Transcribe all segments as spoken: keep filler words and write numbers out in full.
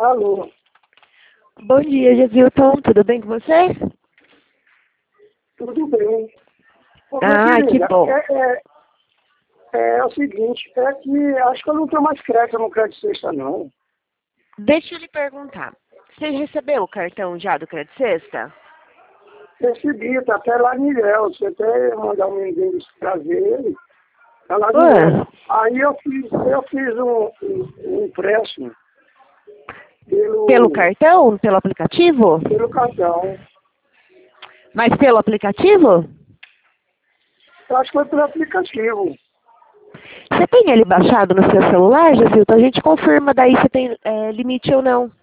Alô, Bom dia, Gesilton. Tudo bem com você? tudo bem? Ô, minha Ah, que querida, bom. é, é, é o seguinte, é que acho que eu não tenho mais crédito no Crédito Sexta, não. Deixa eu lhe perguntar. Você recebeu o cartão já do Crédito Sexta? Recebi, tá até lá em Ilhéus, você até mandar um menino trazer ele, tá lá em Ilhéus. Ué, Aí eu fiz, eu fiz um, um, um empréstimo pelo pelo, cartão? Pelo aplicativo? pelo cartão. Mas pelo aplicativo? Eu acho que foi pelo aplicativo. Você tem ele baixado no seu celular, Gesilton? A gente confirma daí se tem é, limite ou não.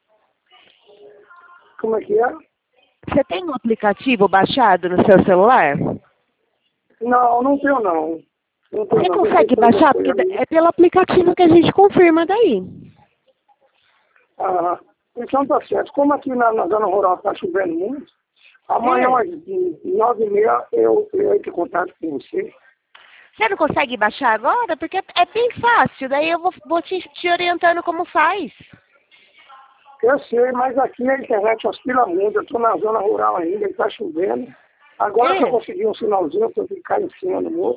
Como é que é? Você tem o aplicativo baixado no seu celular? Não, não tenho não. Não tenho Você não. consegue Deixei pra baixar? depois, Porque amigo. é pelo aplicativo que a gente confirma daí. Ah, então tá certo. Como aqui na, na zona rural está chovendo muito, amanhã É. às nove e meia eu, eu entro em contato com você. Você não consegue baixar agora? Porque é bem fácil. Daí eu vou, vou te, te orientando como faz. Eu sei, mas aqui a internet oscila muito. Eu estou na zona rural ainda, está chovendo. Agora que eu É. consegui um sinalzinho para eu ficar em cima do morro.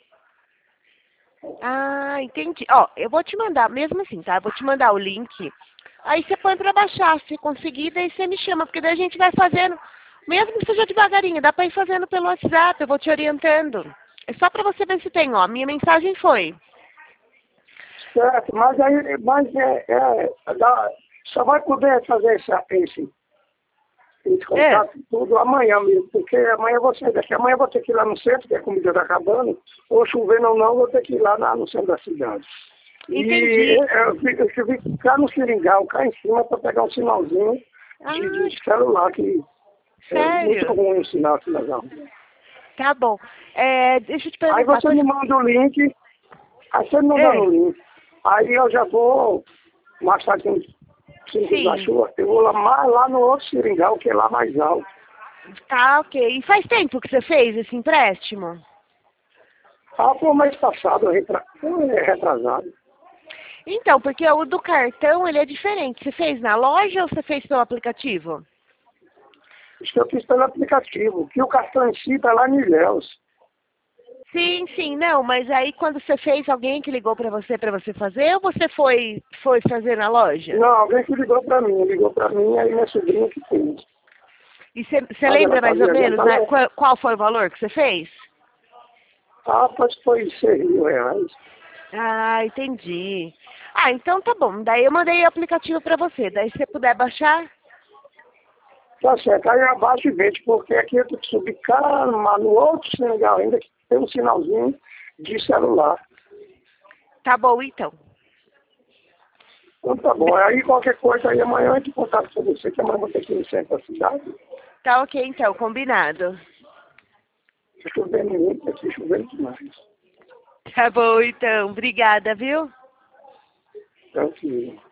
Ah, entendi. Ó, eu vou te mandar, mesmo assim, tá? Eu vou te mandar o link. Aí você põe pra baixar. Se conseguir, daí você me chama. Porque daí a gente vai fazendo, mesmo que seja devagarinho, dá pra ir fazendo pelo WhatsApp. Eu vou te orientando. É só pra você ver se tem, ó. Minha mensagem foi. Certo, mas aí mas é, é, dá- só vai poder fazer essa, esse, esse É. contato tudo amanhã mesmo, porque amanhã eu vou sair daqui. Amanhã eu vou ter que ir lá no centro, que a comida está acabando, ou chovendo ou não, eu vou ter que ir lá na- no centro da cidade. E Entendi. eu tive eu tive que ficar no seringal, cá em cima, para pegar um sinalzinho Ah, de, de celular, que é muito sério? ruim o sinal aqui na zona. Tá bom. É, deixa eu te Aí perguntar. você tu- me manda o link, aí você me manda É, no link. Aí eu já vou, mais tarde, uns cinco da sim. chuva, eu vou lá, mais lá no outro seringal, que é lá mais alto. Tá, ok. E faz tempo que você fez esse empréstimo? Ah, foi o mês passado, retra... foi retrasado. Então, porque o do cartão, ele é diferente. Você fez na loja ou você fez pelo aplicativo? Isso que eu fiz pelo aplicativo, que o cartão em si está lá em Ilhéus. Sim, sim, não, mas aí quando você fez, alguém que ligou pra você pra você fazer ou você foi foi fazer na loja? Não, alguém que ligou para mim, ligou para mim, aí minha sobrinha que fez. E você você Mas ela lembra está mais ou viajando, menos, tá né, lá. qual, qual foi o valor que você fez? Ah, pode foi seis mil reais. Ah, entendi. Ah, então tá bom. Daí eu mandei o aplicativo pra você. Daí se você puder baixar, Tá certo, aí abaixo e vende, porque aqui eu tenho que subir cá, mas no outro Senegal ainda que tem um sinalzinho de celular. tá bom então. Então tá bom, aí qualquer coisa aí amanhã eu entro em contato com você, que amanhã eu vou ter que ir no centro da cidade. Tá ok então, combinado. Tá chovendo muito, aqui chovendo demais. Tá bom então. Obrigada, viu? Então, filho.